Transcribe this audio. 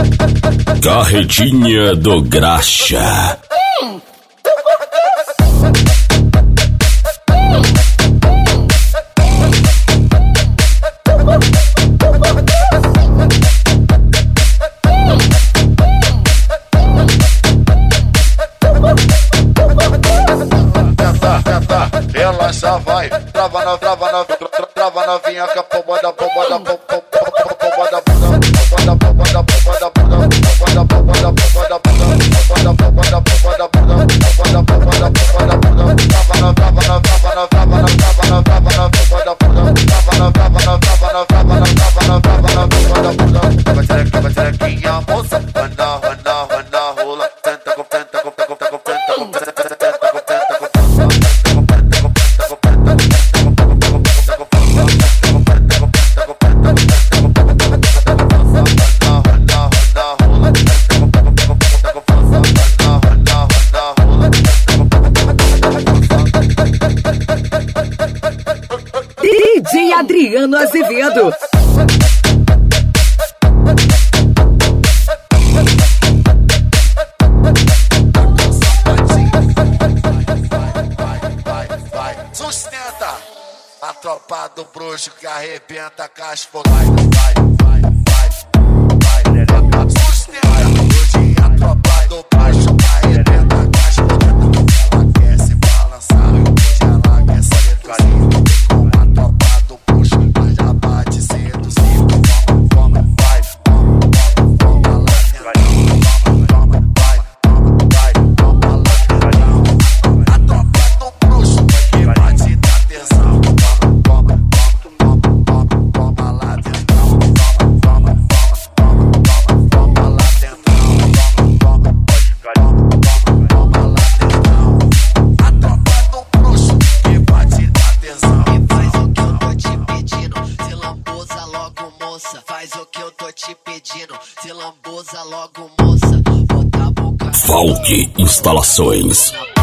Carretinha do Graxa. Ela já vai, trava novinha com a pomba da pomba da pomba da pomba da pomba da pomba da pomba da pomba da pomba da pomba da pomba da pomba da pomba da pomba da pomba da pomba da pomba da pomba da pomba DJ Adriano Azevedo. Sustenta a tropa do bruxo que arrebenta a caixa. Vai. Sustenta a tropa do bruxo que arrebenta a caixa. Ela quer se balançar, hoje ela quer saber carinho. Com a tropa do bruxo, mas já bate seduzir. Toma, vai, toma lá dentro. Toma, vai, toma lá dentro. A tropa do bruxo que bate da tesão. Toma lá dentro. Toma lá dentro. Toma lá dentro. A tropa do bruxo que bate da tesão. Faz o que eu tô te pedindo, se lambuza logo, moça. Bota a boca. Valk Instalações.